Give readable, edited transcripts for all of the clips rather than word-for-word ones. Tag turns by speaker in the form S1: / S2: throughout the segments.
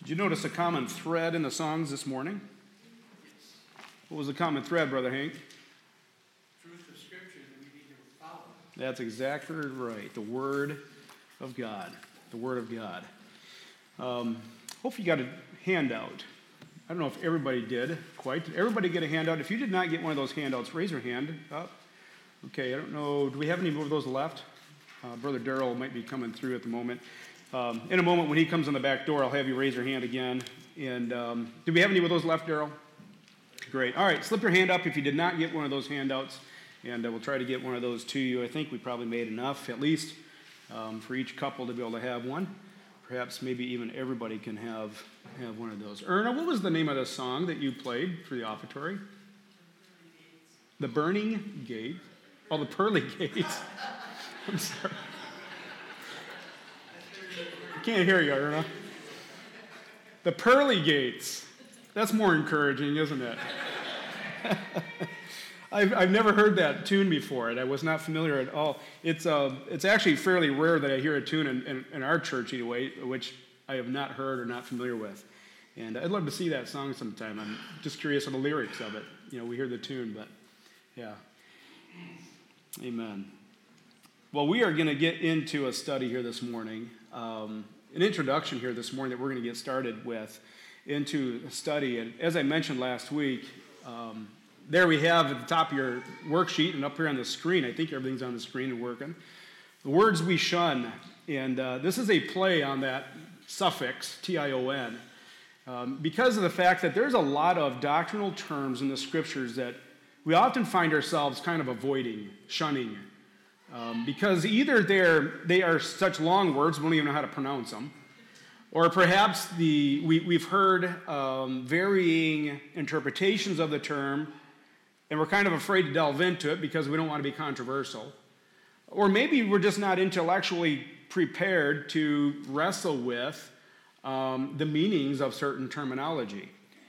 S1: Did you notice a common thread in the songs this morning? What was the common thread, Brother Hank?
S2: Truth of Scripture that we need to follow.
S1: That's exactly right. The Word of God. The Word of God. Hope you got a handout. I don't know if everybody did quite. Did everybody get a handout? If you did not get one of those handouts, raise your hand up. Okay, I don't know. Do we have any more of those left? Brother Darrell might be coming through at the moment. In a moment, when he comes in the back door, I'll have you raise your hand again. And do we have any of those left, Darrell? Great. All right, slip your hand up if you did not get one of those handouts, and we'll try to get one of those to you. I think we probably made enough, at least, for each couple to be able to have one. Perhaps maybe even everybody can have one of those. Erna, what was the name of the song that you played for the offertory? The Burning Gate. Oh, the Pearly Gates. I'm sorry. I can't hear you, Erna. The Pearly Gates. That's more encouraging, isn't it? I've never heard that tune before, and I was not familiar at all. It's actually fairly rare that I hear a tune in our church anyway, which I have not heard or not familiar with. And I'd love to see that song sometime. I'm just curious of the lyrics of it. You know, we hear the tune, but yeah. Amen. Well, we are going to get into a study here this morning, an introduction here this morning that we're going to get started with into a study. And as I mentioned last week, there we have at the top of your worksheet and up here on the screen, I think everything's on the screen and working, the words we shun. And this is a play on that suffix, T-I-O-N, because of the fact that there's a lot of doctrinal terms in the scriptures that we often find ourselves kind of avoiding, shunning, because either they are such long words we don't even know how to pronounce them, or perhaps we've heard varying interpretations of the term, and we're kind of afraid to delve into it because we don't want to be controversial. Or maybe we're just not intellectually prepared to wrestle with the meanings of certain terminology.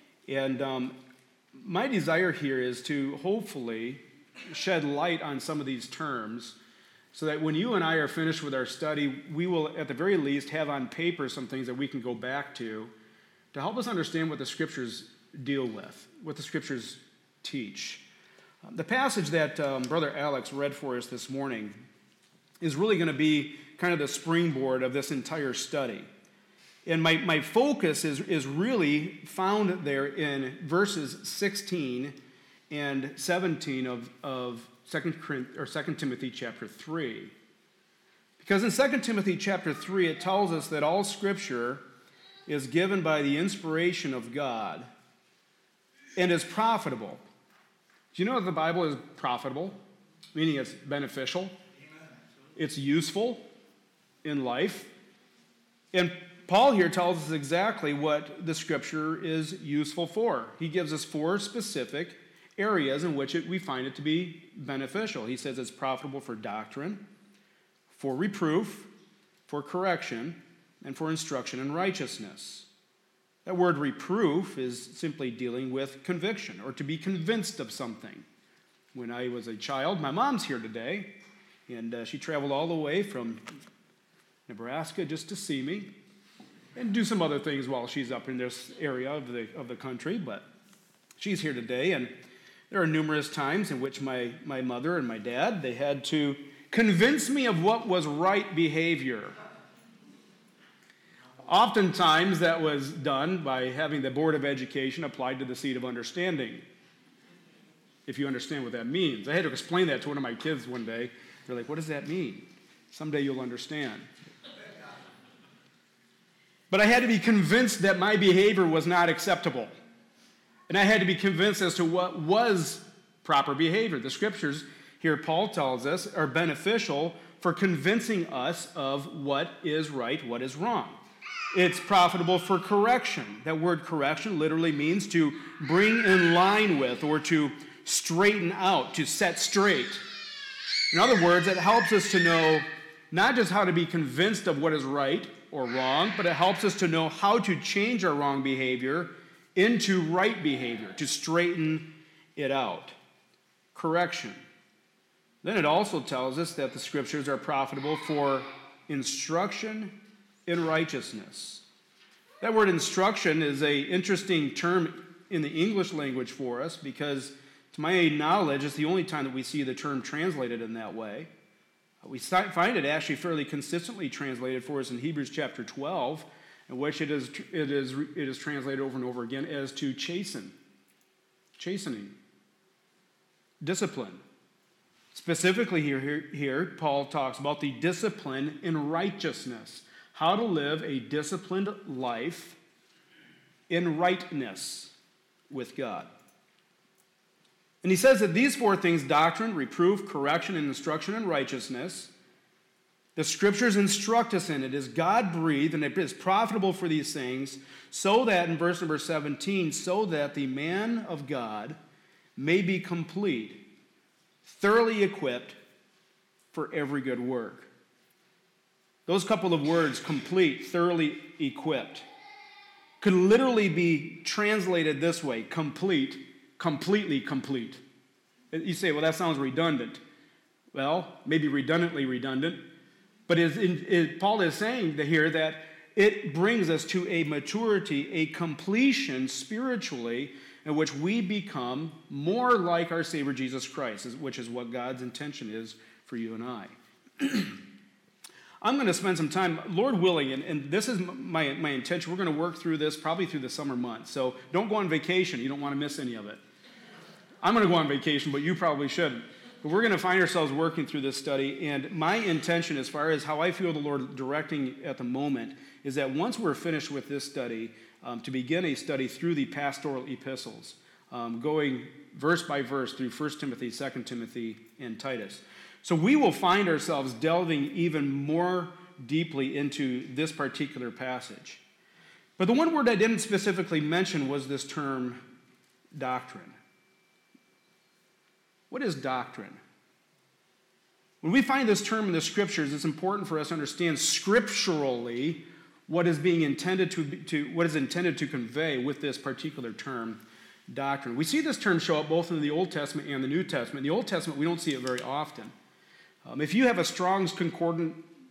S1: And my desire here is to hopefully shed light on some of these terms so that when you and I are finished with our study, we will at the very least have on paper some things that we can go back to help us understand what the scriptures deal with, what the scriptures teach. The passage that Brother Alex read for us this morning is really going to be kind of the springboard of this entire study. And my focus is really found there in verses 16 and 17 of 2 Timothy chapter 3. Because in 2 Timothy chapter 3, it tells us that all Scripture is given by the inspiration of God and is profitable. Do you know that the Bible is profitable? Meaning it's beneficial. It's useful in life. And Paul here tells us exactly what the Scripture is useful for. He gives us 4 specific areas in which we find it to be beneficial. He says it's profitable for doctrine, for reproof, for correction, and for instruction in righteousness. That word reproof is simply dealing with conviction, or to be convinced of something. When I was a child, my mom's here today, and she traveled all the way from Nebraska just to see me and do some other things while she's up in this area of the country, but she's here today, and there are numerous times in which my mother and my dad, they had to convince me of what was right behavior. Oftentimes that was done by having the Board of Education applied to the seat of understanding, if you understand what that means. I had to explain that to one of my kids one day. They're like, what does that mean? Someday you'll understand. But I had to be convinced that my behavior was not acceptable. And I had to be convinced as to what was proper behavior. The scriptures, here Paul tells us, are beneficial for convincing us of what is right, what is wrong. It's profitable for correction. That word correction literally means to bring in line with, or to straighten out, to set straight. In other words, it helps us to know not just how to be convinced of what is right or wrong, but it helps us to know how to change our wrong behavior into right behavior, to straighten it out. Correction. Then it also tells us that the scriptures are profitable for instruction in righteousness. That word instruction is an interesting term in the English language for us because, to my knowledge, it's the only time that we see the term translated in that way. We find it actually fairly consistently translated for us in Hebrews chapter 12, in which it is translated over and over again as to chastening, discipline. Specifically here, Paul talks about the discipline in righteousness, how to live a disciplined life in rightness with God. And he says that these four things, doctrine, reproof, correction, and instruction in righteousness, the scriptures instruct us in. It is God-breathed, and it is profitable for these things, so that, in verse number 17, so that the man of God may be complete, thoroughly equipped for every good work. Those couple of words, complete, thoroughly equipped, could literally be translated this way: complete, completely complete. You say, well, that sounds redundant. Well, maybe redundantly redundant, but Paul is saying here that it brings us to a maturity, a completion spiritually, in which we become more like our Savior Jesus Christ, which is what God's intention is for you and I. I'm going to spend some time, Lord willing, and this is my intention. We're going to work through this probably through the summer months. So don't go on vacation. You don't want to miss any of it. I'm going to go on vacation, but you probably shouldn't. But we're going to find ourselves working through this study. And my intention, as far as how I feel the Lord directing at the moment, is that once we're finished with this study, to begin a study through the pastoral epistles, going verse by verse through 1 Timothy, 2 Timothy, and Titus. So we will find ourselves delving even more deeply into this particular passage. But the one word I didn't specifically mention was this term, doctrine. What is doctrine? When we find this term in the scriptures, it's important for us to understand scripturally what is being intended to convey with this particular term, doctrine. We see this term show up both in the Old Testament and the New Testament. In the Old Testament, we don't see it very often. If you have a Strong's Concordant,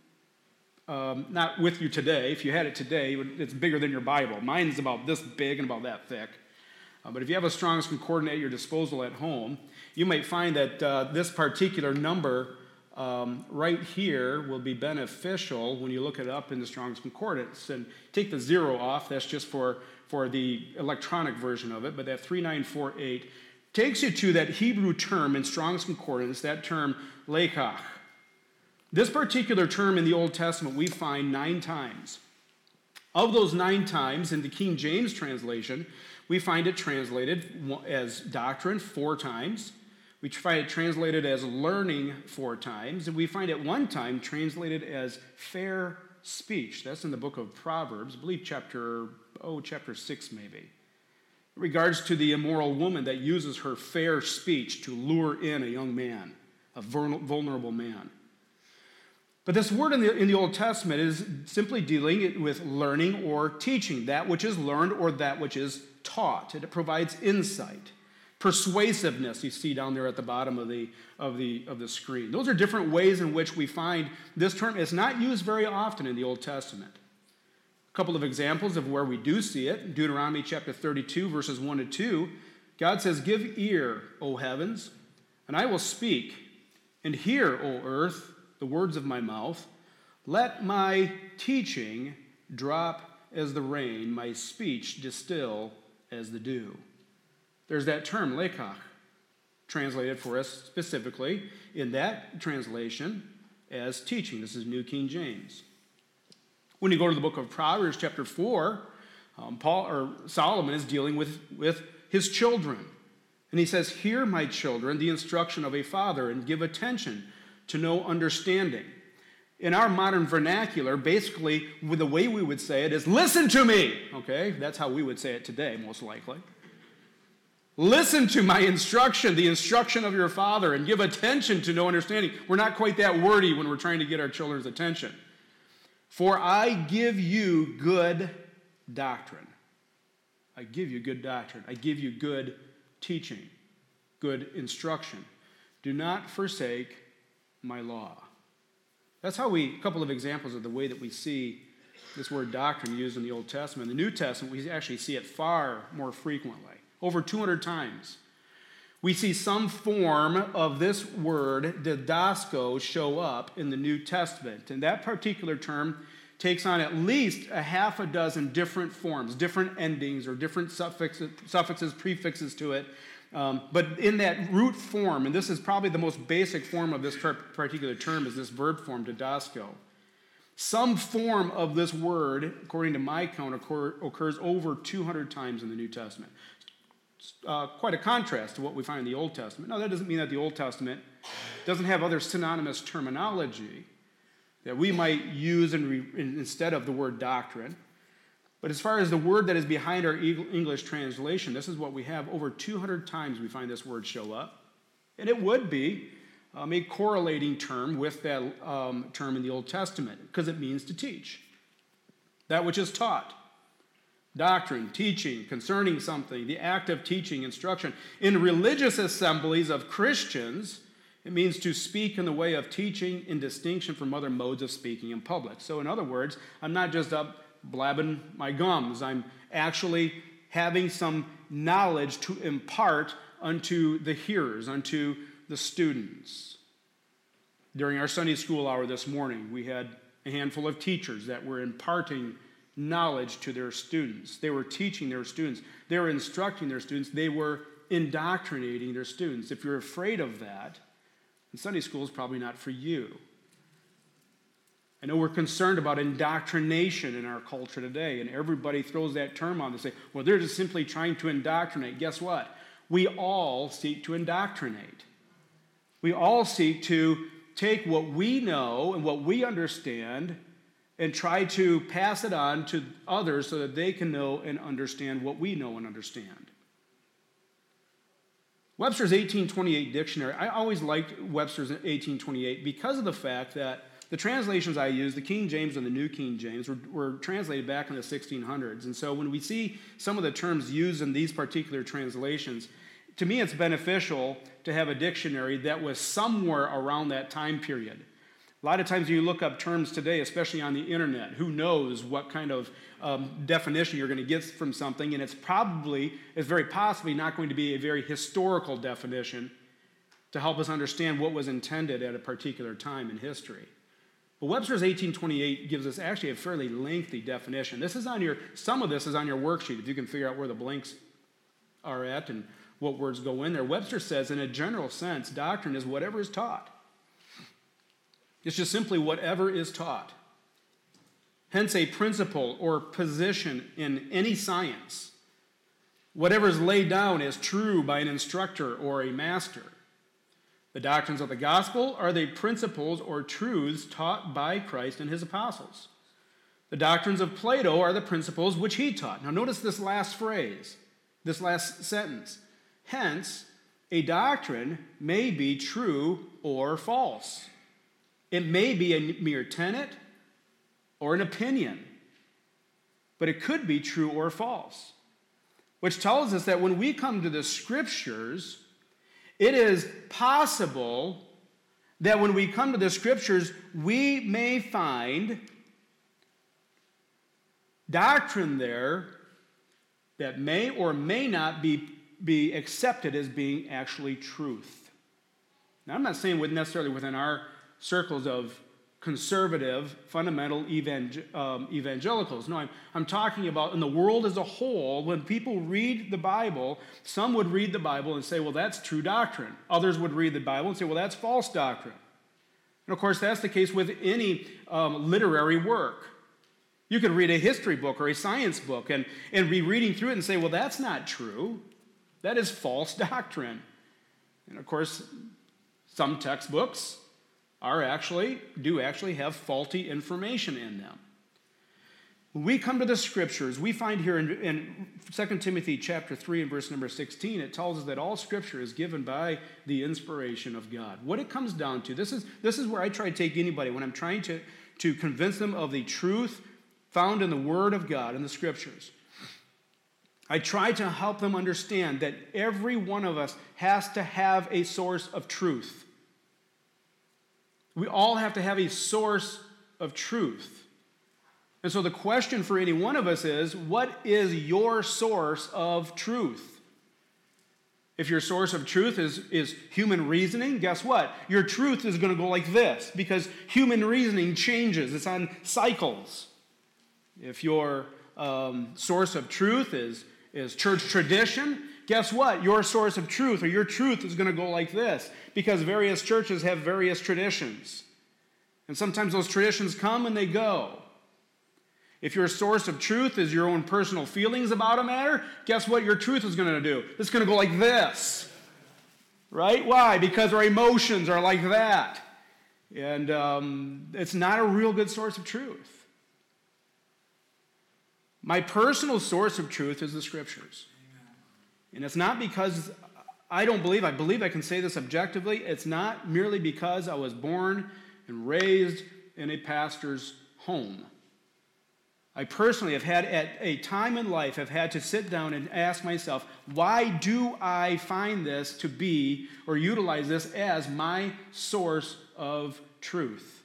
S1: not with you today, if you had it today, it's bigger than your Bible. Mine's about this big and about that thick. But if you have a Strong's Concordant at your disposal at home, you might find that this particular number right here will be beneficial when you look it up in the Strong's Concordance. And take the 0 off, that's just for the electronic version of it, but that 3948 takes you to that Hebrew term in Strong's Concordance, that term lekach. This particular term in the Old Testament we find 9 times. Of those 9 times, in the King James translation, we find it translated as doctrine 4 times. We find it translated as learning 4 times. And we find it one time translated as fair speech. That's in the book of Proverbs, I believe chapter 6 maybe. In regards to the immoral woman that uses her fair speech to lure in a young man, a vulnerable man. But this word in the Old Testament is simply dealing with learning or teaching, that which is learned or that which is taught. It provides insight, persuasiveness. You see down there at the bottom of the screen. Those are different ways in which we find this term. It's not used very often in the Old Testament. A couple of examples of where we do see it. Deuteronomy chapter 32, verses 1 to 2. God says, "Give ear, O heavens, and I will speak, and hear, O earth, the words of my mouth. Let my teaching drop as the rain, my speech distill as the dew." There's that term, lekach, translated for us specifically in that translation as teaching. This is New King James. When you go to the book of Proverbs, chapter 4, Solomon is dealing with his children. And he says, "Hear, my children, the instruction of a father, and give attention to know understanding." In our modern vernacular, basically, the way we would say it is, "Listen to me." Okay? That's how we would say it today, most likely. Listen to my instruction, the instruction of your father, and give attention to know understanding. We're not quite that wordy when we're trying to get our children's attention. "For I give you good doctrine." I give you good doctrine. I give you good teaching, good instruction. "Do not forsake my law." That's how a couple of examples of the way that we see this word doctrine used in the Old Testament. In the New Testament, we actually see it far more frequently, over 200 times. We see some form of this word, didasko, show up in the New Testament. And that particular term takes on at least a half a dozen different forms, different endings or different suffixes, prefixes to it. But in that root form, and this is probably the most basic form of this particular term, is this verb form, didasko. Some form of this word, according to my count, occurs over 200 times in the New Testament. Quite a contrast to what we find in the Old Testament. Now, that doesn't mean that the Old Testament doesn't have other synonymous terminology that we might use instead of the word doctrine. But as far as the word that is behind our English translation, this is what we have. Over 200 times we find this word show up. And it would be a correlating term with that term in the Old Testament, because it means to teach. That which is taught. Doctrine, teaching, concerning something, the act of teaching, instruction. In religious assemblies of Christians, it means to speak in the way of teaching in distinction from other modes of speaking in public. So in other words, I'm not just up blabbing my gums. I'm actually having some knowledge to impart unto the hearers, unto the students. During our Sunday school hour this morning, we had a handful of teachers that were imparting knowledge to their students. They were teaching their students. They were instructing their students. They were indoctrinating their students. If you're afraid of that, then Sunday school is probably not for you. I know we're concerned about indoctrination in our culture today, and everybody throws that term on. They say, well, they're just simply trying to indoctrinate. Guess what? We all seek to indoctrinate. We all seek to take what we know and what we understand and try to pass it on to others so that they can know and understand what we know and understand. Webster's 1828 dictionary, I always liked Webster's 1828 because of the fact that the translations I use, the King James and the New King James, were translated back in the 1600s. And so when we see some of the terms used in these particular translations, to me it's beneficial to have a dictionary that was somewhere around that time period. A lot of times you look up terms today, especially on the internet, who knows what kind of definition you're going to get from something, and it's very possibly not going to be a very historical definition to help us understand what was intended at a particular time in history. But Webster's 1828 gives us actually a fairly lengthy definition. Some of this is on your worksheet, if you can figure out where the blanks are at and what words go in there. Webster says, in a general sense, doctrine is whatever is taught. It's just simply whatever is taught. Hence, a principle or position in any science. Whatever is laid down as true by an instructor or a master. The doctrines of the gospel are the principles or truths taught by Christ and his apostles. The doctrines of Plato are the principles which he taught. Now notice this last phrase, this last sentence. Hence, a doctrine may be true or false. It may be a mere tenet or an opinion, but it could be true or false, which tells us that when we come to the Scriptures, it is possible that when we come to the Scriptures, we may find doctrine there that may or may not be accepted as being actually truth. Now, I'm not saying necessarily within our circles of conservative, fundamental evangelicals. No, I'm talking about in the world as a whole. When people read the Bible, some would read the Bible and say, well, that's true doctrine. Others would read the Bible and say, well, that's false doctrine. And of course, that's the case with any literary work. You could read a history book or a science book and be reading through it and say, well, that's not true. That is false doctrine. And of course, some textbooks do actually have faulty information in them. When we come to the Scriptures, we find here in 2 Timothy chapter 3 and verse number 16, it tells us that all Scripture is given by the inspiration of God. What it comes down to, this is where I try to take anybody when I'm trying to convince them of the truth found in the Word of God, in the Scriptures. I try to help them understand that every one of us has to have a source of truth. We all have to have a source of truth. And so the question for any one of us is, what is your source of truth? If your source of truth is human reasoning, guess what? Your truth is going to go like this, because human reasoning changes. It's on cycles. If your source of truth is church tradition, guess what? Your source of truth or your truth is going to go like this, because various churches have various traditions. And sometimes those traditions come and they go. If your source of truth is your own personal feelings about a matter, guess what your truth is going to do? It's going to go like this. Right? Why? Because our emotions are like that. And it's not a real good source of truth. My personal source of truth is the Scriptures. And it's not because I believe I can say this objectively. It's not merely because I was born and raised in a pastor's home. I personally have had, at a time in life, have had to sit down and ask myself, why do I find this to be, or utilize this as my source of truth?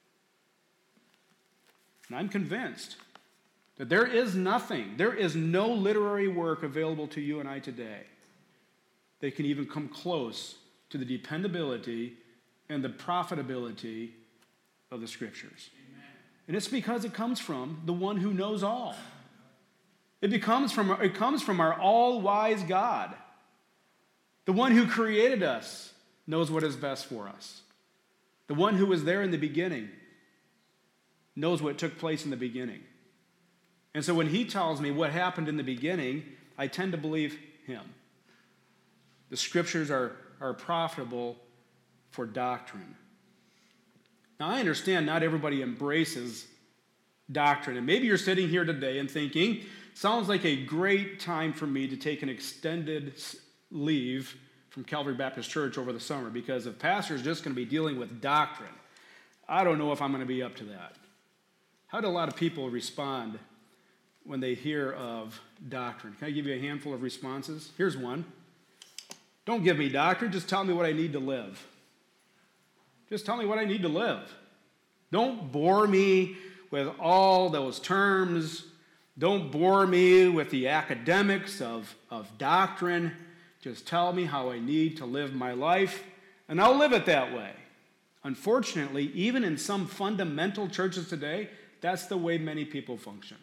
S1: And I'm convinced that there is no literary work available to you and I today that can even come close to the dependability and the profitability of the Scriptures. And it's because it comes from the one who knows all. It comes from our all-wise God. The one who created us knows what is best for us. The one who was there in the beginning knows what took place in the beginning. And so when he tells me what happened in the beginning, I tend to believe him. The Scriptures are profitable for doctrine. Now, I understand not everybody embraces doctrine. And maybe you're sitting here today and thinking, sounds like a great time for me to take an extended leave from Calvary Baptist Church over the summer, because the pastor's just going to be dealing with doctrine. I don't know if I'm going to be up to that. How do a lot of people respond when they hear of doctrine? Can I give you a handful of responses? Here's one. Don't give me doctrine, just tell me what I need to live. Just tell me what I need to live. Don't bore me with all those terms. Don't bore me with the academics of doctrine. Just tell me how I need to live my life, and I'll live it that way. Unfortunately, even in some fundamental churches today, that's the way many people function.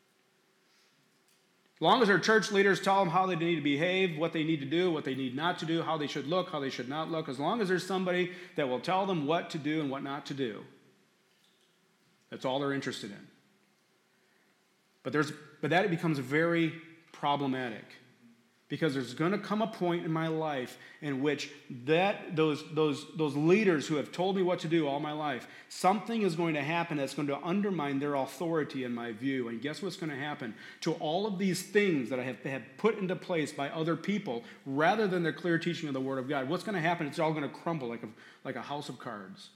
S1: As long as our church leaders tell them how they need to behave, what they need to do, what they need not to do, how they should look, how they should not look, as long as there's somebody that will tell them what to do and what not to do, that's all they're interested in. But that becomes very problematic, because there's going to come a point in my life in which those leaders who have told me what to do all my life, something is going to happen that's going to undermine their authority in my view. And guess what's going to happen to all of these things that I have put into place by other people rather than the clear teaching of the Word of God? What's going to happen? It's all going to crumble like a house of cards.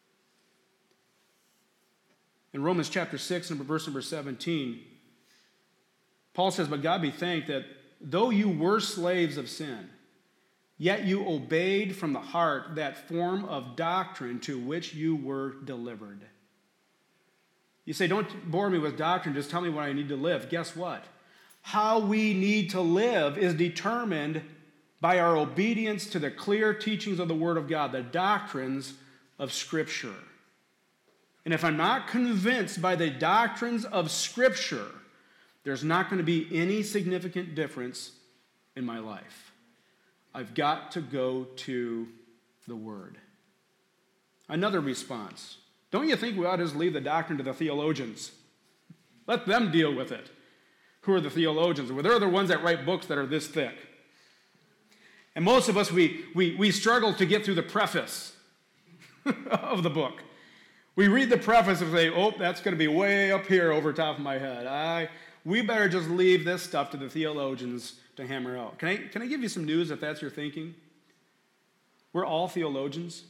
S1: In Romans chapter 6, verse number 17, Paul says, "But God be thanked that though you were slaves of sin, yet you obeyed from the heart that form of doctrine to which you were delivered." You say, don't bore me with doctrine, just tell me what I need to live. Guess what? How we need to live is determined by our obedience to the clear teachings of the Word of God, the doctrines of Scripture. And if I'm not convinced by the doctrines of Scripture, there's not going to be any significant difference in my life. I've got to go to the Word. Another response. Don't you think we ought to just leave the doctrine to the theologians? Let them deal with it. Who are the theologians? Well, they're the ones that write books that are this thick. And most of us, we struggle to get through the preface of the book. We read the preface and say, oh, that's going to be way up here over top of my head. We better just leave this stuff to the theologians to hammer out. Can I give you some news if that's your thinking? We're all theologians.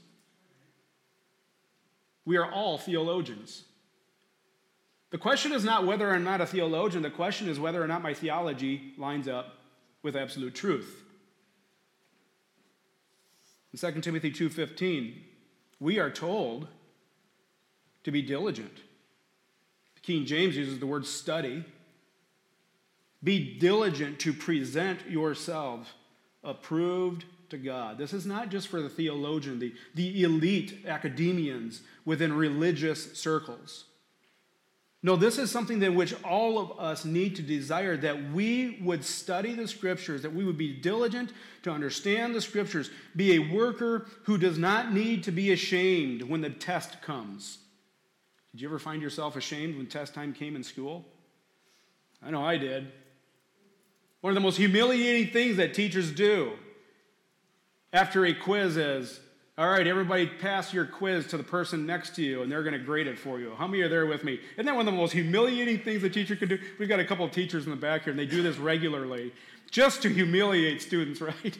S1: We are all theologians. The question is not whether I'm not a theologian. The question is whether or not my theology lines up with absolute truth. In 2 Timothy 2:15, we are told to be diligent, King James uses the word study. Be diligent to present yourselves approved to God. This is not just for the theologian, the elite academians within religious circles. No, this is something that which all of us need to desire, that we would study the Scriptures, that we would be diligent to understand the Scriptures, be a worker who does not need to be ashamed when the test comes. Did you ever find yourself ashamed when test time came in school? I know I did. One of the most humiliating things that teachers do after a quiz is, all right, everybody pass your quiz to the person next to you, and they're going to grade it for you. How many are there with me? Isn't that one of the most humiliating things a teacher can do? We've got a couple of teachers in the back here, and they do this regularly just to humiliate students, right?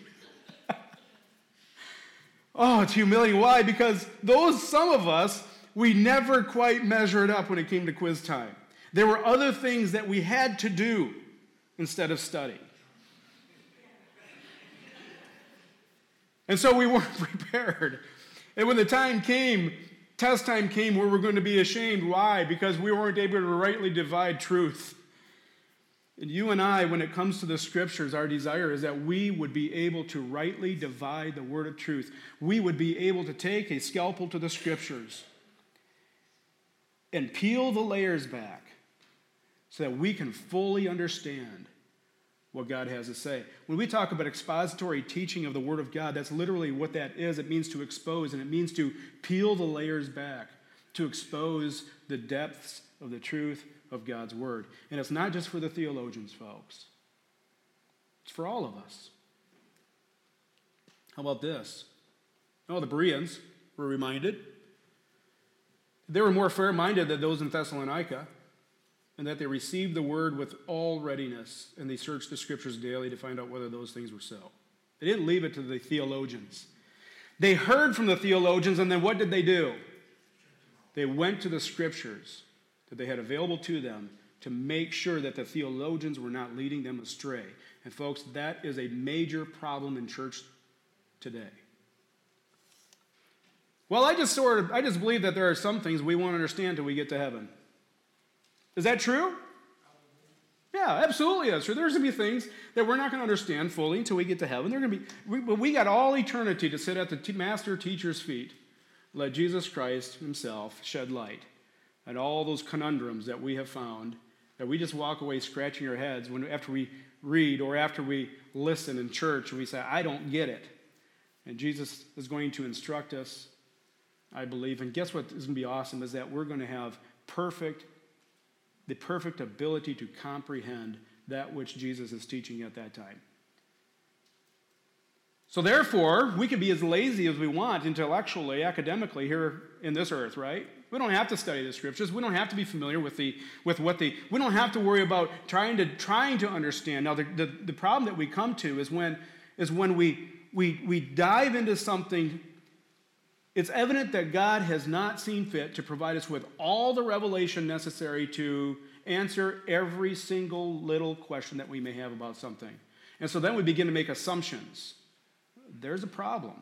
S1: Oh, it's humiliating. Why? Because some of us, we never quite measured up when it came to quiz time. There were other things that we had to do instead of study. And so we weren't prepared. And when the time came, test time came, we were going to be ashamed. Why? Because we weren't able to rightly divide truth. And you and I, when it comes to the Scriptures, our desire is that we would be able to rightly divide the word of truth. We would be able to take a scalpel to the Scriptures and peel the layers back so that we can fully understand what God has to say. When we talk about expository teaching of the Word of God, that's literally what that is. It means to expose, and it means to peel the layers back, to expose the depths of the truth of God's Word. And it's not just for the theologians, folks. It's for all of us. How about this? Oh, the Bereans were reminded. They were more fair-minded than those in Thessalonica, and that they received the word with all readiness, and they searched the Scriptures daily to find out whether those things were so. They didn't leave it to the theologians. They heard from the theologians, and then what did they do? They went to the Scriptures that they had available to them to make sure that the theologians were not leading them astray. And folks, that is a major problem in church today. Well, I just believe that there are some things we won't understand until we get to heaven. Is that true? Yeah, absolutely that's true. There's going to be things that we're not going to understand fully until we get to heaven. But we got all eternity to sit at the master teacher's feet. Let Jesus Christ himself shed light at all those conundrums that we have found, that we just walk away scratching our heads after we read or after we listen in church and we say, I don't get it. And Jesus is going to instruct us, I believe. And guess what is going to be awesome is that we're going to have the perfect ability to comprehend that which Jesus is teaching at that time. So therefore, we can be as lazy as we want intellectually, academically here in this earth, right? We don't have to study the Scriptures. We don't have to be familiar we don't have to worry about trying to understand. Now, the problem that we come to is when we dive into something. It's evident that God has not seen fit to provide us with all the revelation necessary to answer every single little question that we may have about something. And so then we begin to make assumptions. There's a problem.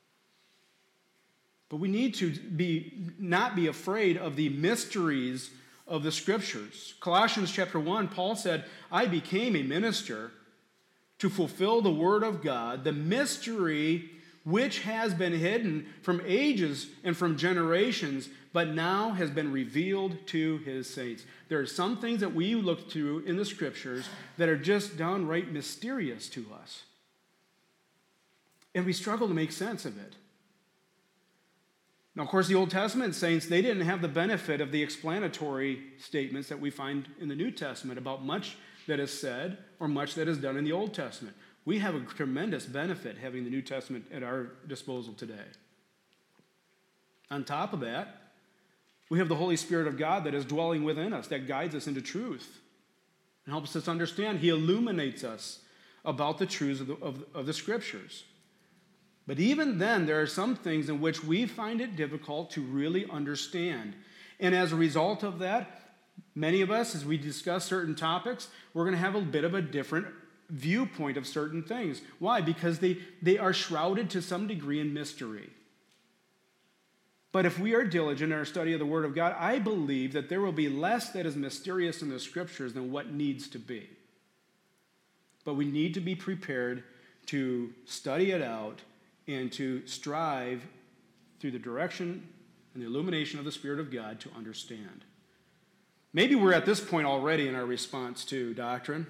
S1: But we need to not be afraid of the mysteries of the Scriptures. Colossians chapter 1, Paul said, I became a minister to fulfill the word of God, the mystery which has been hidden from ages and from generations, but now has been revealed to his saints. There are some things that we look to in the Scriptures that are just downright mysterious to us. And we struggle to make sense of it. Now, of course, the Old Testament saints, they didn't have the benefit of the explanatory statements that we find in the New Testament about much that is said or much that is done in the Old Testament. We have a tremendous benefit having the New Testament at our disposal today. On top of that, we have the Holy Spirit of God that is dwelling within us, that guides us into truth and helps us understand. He illuminates us about the truths of the Scriptures. But even then, there are some things in which we find it difficult to really understand. And as a result of that, many of us, as we discuss certain topics, we're going to have a bit of a different viewpoint of certain things. Why? Because they are shrouded to some degree in mystery. But if we are diligent in our study of the Word of God, I believe that there will be less that is mysterious in the Scriptures than what needs to be. But we need to be prepared to study it out and to strive through the direction and the illumination of the Spirit of God to understand. Maybe we're at this point already in our response to doctrine.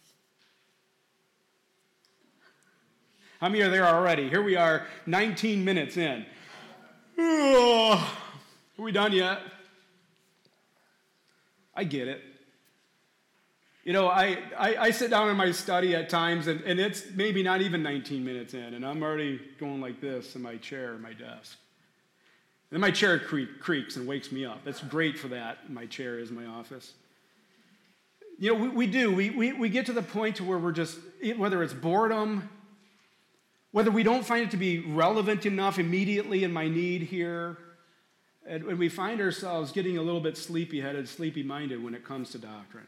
S1: How many are there already? Here we are, 19 minutes in. Oh, are we done yet? I get it. You know, I sit down in my study at times, and it's maybe not even 19 minutes in, and I'm already going like this in my chair, my desk. And then my chair creaks and wakes me up. That's great for that. My chair is my office. You know, we do. We get to the point to where we're just, whether it's boredom, whether we don't find it to be relevant enough immediately in my need here, and we find ourselves getting a little bit sleepy-headed, sleepy-minded when it comes to doctrine.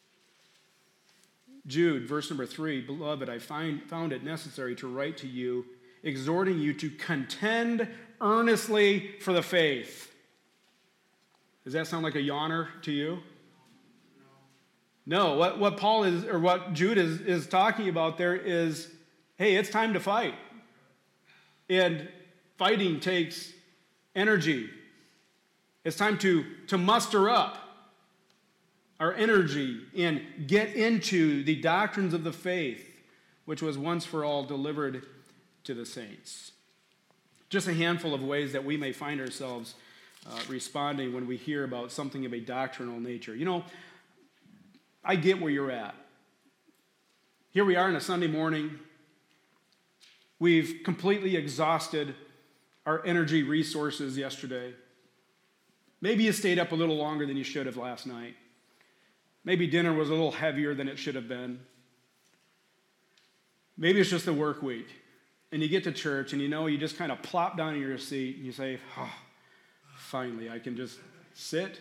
S1: Jude, verse number 3, Beloved, I found it necessary to write to you, exhorting you to contend earnestly for the faith. Does that sound like a yawner to you? No. What Paul is, or what Jude is talking about there is, hey, it's time to fight. And fighting takes energy. It's time to muster up our energy and get into the doctrines of the faith, which was once for all delivered to the saints. Just a handful of ways that we may find ourselves responding when we hear about something of a doctrinal nature. You know, I get where you're at. Here we are on a Sunday morning. We've completely exhausted our energy resources yesterday. Maybe you stayed up a little longer than you should have last night. Maybe dinner was a little heavier than it should have been. Maybe it's just a work week. And you get to church and you just kind of plop down in your seat and you say, oh, finally, I can just sit,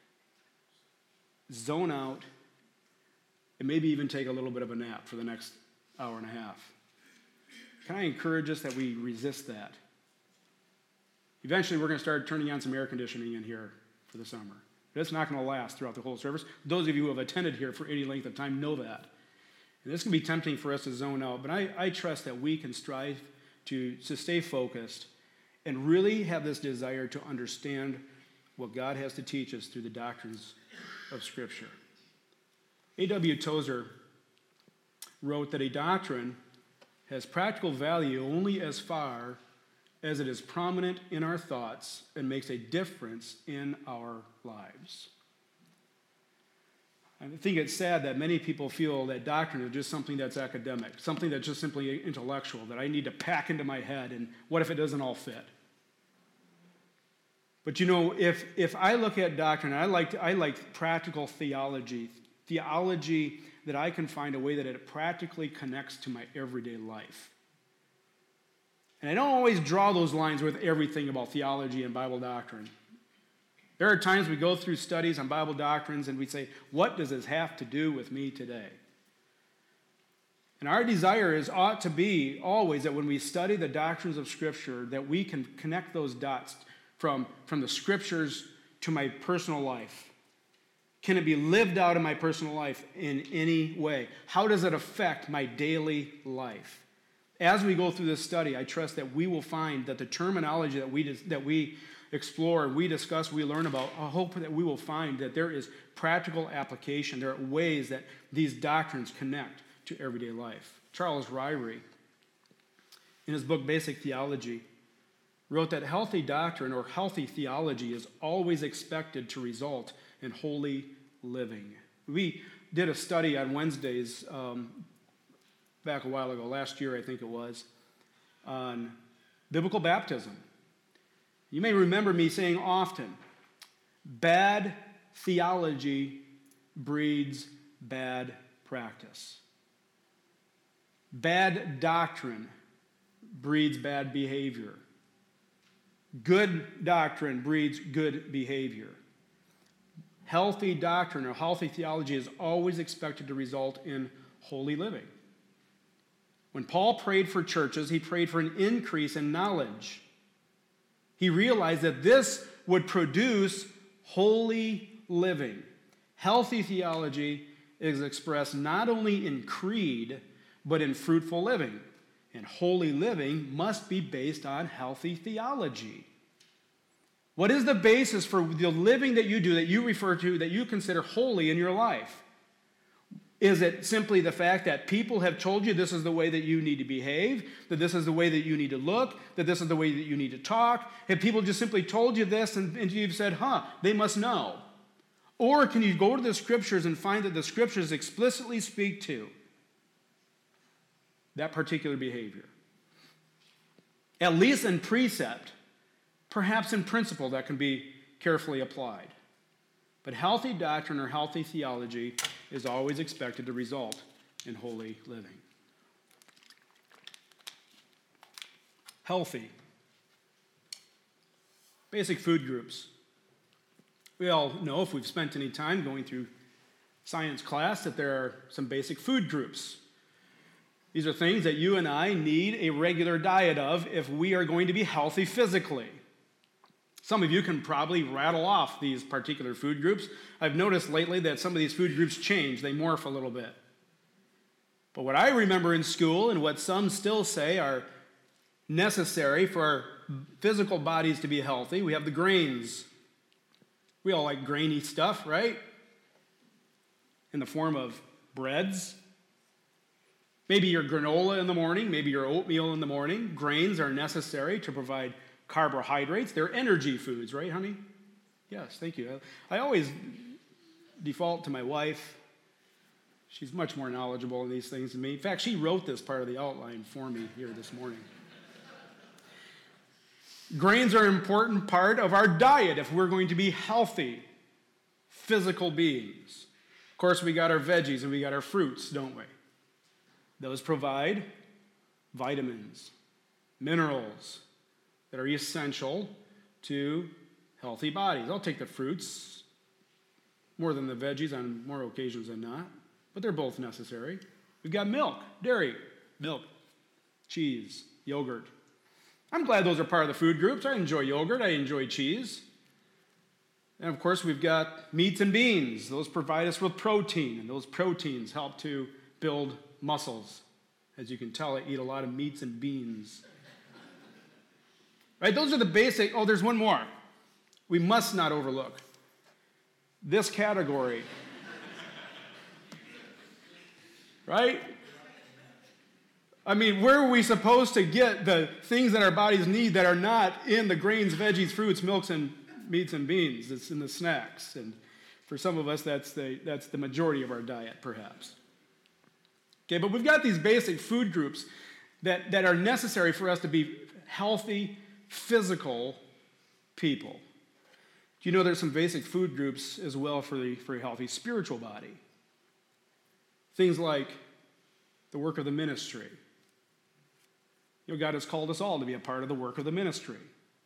S1: zone out, and maybe even take a little bit of a nap for the next hour and a half. Can I encourage us that we resist that? Eventually, we're going to start turning on some air conditioning in here for the summer. But it's not going to last throughout the whole service. Those of you who have attended here for any length of time know that. And this can be tempting for us to zone out, but I trust that we can strive to stay focused and really have this desire to understand what God has to teach us through the doctrines of Scripture. A.W. Tozer wrote that a doctrine has practical value only as far as it is prominent in our thoughts and makes a difference in our lives. I think it's sad that many people feel that doctrine is just something that's academic, something that's just simply intellectual, that I need to pack into my head, and what if it doesn't all fit? But you know, if I look at doctrine, I like practical theology that I can find a way that it practically connects to my everyday life. And I don't always draw those lines with everything about theology and Bible doctrine. There are times we go through studies on Bible doctrines and we say, what does this have to do with me today? And our desire ought to be always that when we study the doctrines of Scripture, that we can connect those dots from the Scriptures to my personal life. Can it be lived out in my personal life in any way? How does it affect my daily life? As we go through this study, I trust that we will find that the terminology that we explore, we discuss, we learn about, I hope that we will find that there is practical application. There are ways that these doctrines connect to everyday life. Charles Ryrie, in his book Basic Theology, wrote that healthy doctrine or healthy theology is always expected to result in holy living. We did a study on Wednesdays back a while ago, last year I think it was, on biblical baptism. You may remember me saying often, bad theology breeds bad practice. Bad doctrine breeds bad behavior. Good doctrine breeds good behavior. Healthy doctrine or healthy theology is always expected to result in holy living. When Paul prayed for churches, he prayed for an increase in knowledge. He realized that this would produce holy living. Healthy theology is expressed not only in creed, but in fruitful living. And holy living must be based on healthy theology. What is the basis for the living that you do, that you refer to, that you consider holy in your life? Is it simply the fact that people have told you this is the way that you need to behave, that this is the way that you need to look, that this is the way that you need to talk? Have people just simply told you this and you've said, they must know? Or can you go to the Scriptures and find that the Scriptures explicitly speak to that particular behavior? At least in precept, perhaps in principle that can be carefully applied. But healthy doctrine or healthy theology is always expected to result in holy living. Healthy. Basic food groups. We all know, if we've spent any time going through science class, that there are some basic food groups. These are things that you and I need a regular diet of if we are going to be healthy physically. Some of you can probably rattle off these particular food groups. I've noticed lately that some of these food groups change. They morph a little bit. But what I remember in school, and what some still say are necessary for our physical bodies to be healthy, we have the grains. We all like grainy stuff, right? In the form of breads. Maybe your granola in the morning, maybe your oatmeal in the morning. Grains are necessary to provide carbohydrates. They're energy foods, right, honey? Yes, thank you. I always default to my wife. She's much more knowledgeable in these things than me. In fact, she wrote this part of the outline for me here this morning. Grains are an important part of our diet if we're going to be healthy, physical beings. Of course, we got our veggies and we got our fruits, don't we? Those provide vitamins, minerals that are essential to healthy bodies. I'll take the fruits more than the veggies on more occasions than not, but they're both necessary. We've got milk, dairy, milk, cheese, yogurt. I'm glad those are part of the food groups. I enjoy yogurt. I enjoy cheese. And of course, we've got meats and beans. Those provide us with protein, and those proteins help to build muscles. As you can tell, I eat a lot of meats and beans. Right? Those are the basic. Oh, there's one more. We must not overlook this category. Right? I mean, where are we supposed to get the things that our bodies need that are not in the grains, veggies, fruits, milks, and meats and beans? It's in the snacks. And for some of us, that's the majority of our diet, perhaps. Okay, but we've got these basic food groups that are necessary for us to be healthy, physical people. Do you know there's some basic food groups as well for a healthy spiritual body? Things like the work of the ministry. You know, God has called us all to be a part of the work of the ministry.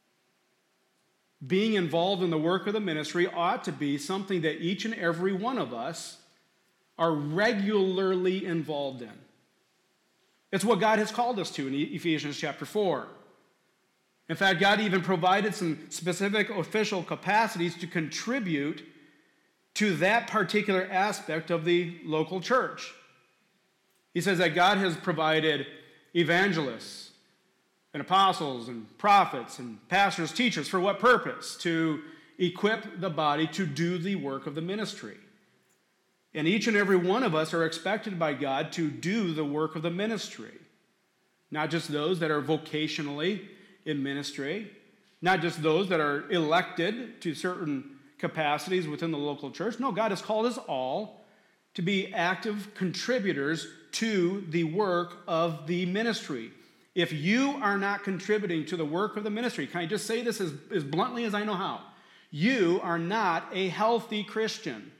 S1: Being involved in the work of the ministry ought to be something that each and every one of us are regularly involved in. It's what God has called us to in Ephesians chapter 4. In fact, God even provided some specific official capacities to contribute to that particular aspect of the local church. He says that God has provided evangelists and apostles and prophets and pastors, teachers. For what purpose? To equip the body to do the work of the ministry. And each and every one of us are expected by God to do the work of the ministry. Not just those that are vocationally in ministry, not just those that are elected to certain capacities within the local church. No, God has called us all to be active contributors to the work of the ministry. If you are not contributing to the work of the ministry, can I just say this as bluntly as I know how? You are not a healthy Christian.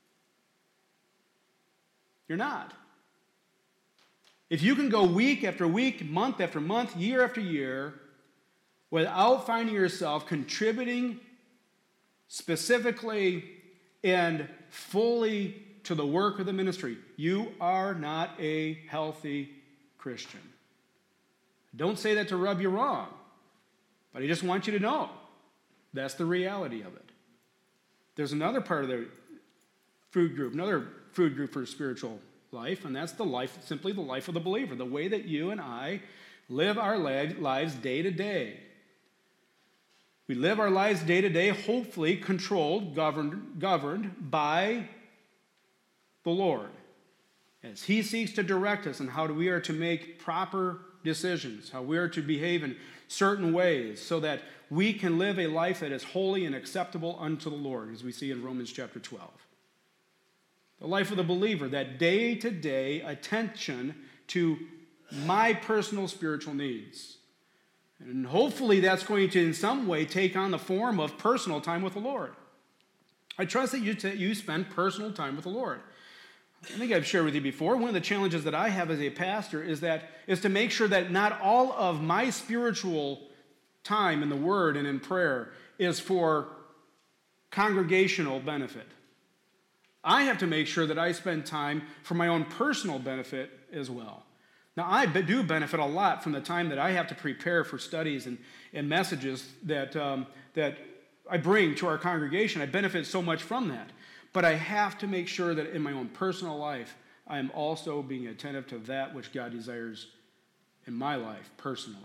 S1: You're not. If you can go week after week, month after month, year after year, without finding yourself contributing specifically and fully to the work of the ministry, you are not a healthy Christian. Don't say that to rub you wrong. But I just want you to know that's the reality of it. There's another part of the food group, another food group for spiritual life, and that's simply the life of the believer, the way that you and I live our lives day to day. We live our lives day to day, hopefully controlled, governed by the Lord, as He seeks to direct us on how we are to make proper decisions, how we are to behave in certain ways, so that we can live a life that is holy and acceptable unto the Lord, as we see in Romans chapter 12. The life of the believer, that day-to-day attention to my personal spiritual needs. And hopefully that's going to in some way take on the form of personal time with the Lord. I trust that you spend personal time with the Lord. I think I've shared with you before, one of the challenges that I have as a pastor is to make sure that not all of my spiritual time in the Word and in prayer is for congregational benefit. I have to make sure that I spend time for my own personal benefit as well. Now, I do benefit a lot from the time that I have to prepare for studies and messages that I bring to our congregation. I benefit so much from that. But I have to make sure that in my own personal life, I am also being attentive to that which God desires in my life personally.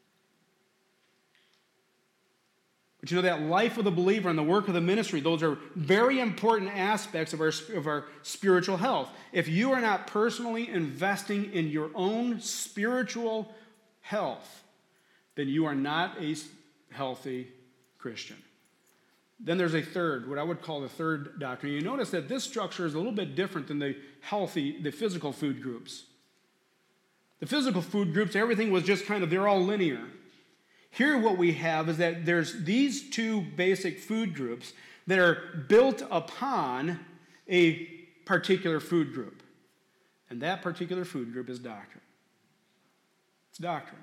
S1: But you know, that life of the believer and the work of the ministry, those are very important aspects of our spiritual health. If you are not personally investing in your own spiritual health, then you are not a healthy Christian. Then there's what I would call the third doctrine. You notice that this structure is a little bit different than the physical food groups. The physical food groups, everything was just they're all linear. Here what we have is that there's these two basic food groups that are built upon a particular food group. And that particular food group is doctrine. It's doctrine.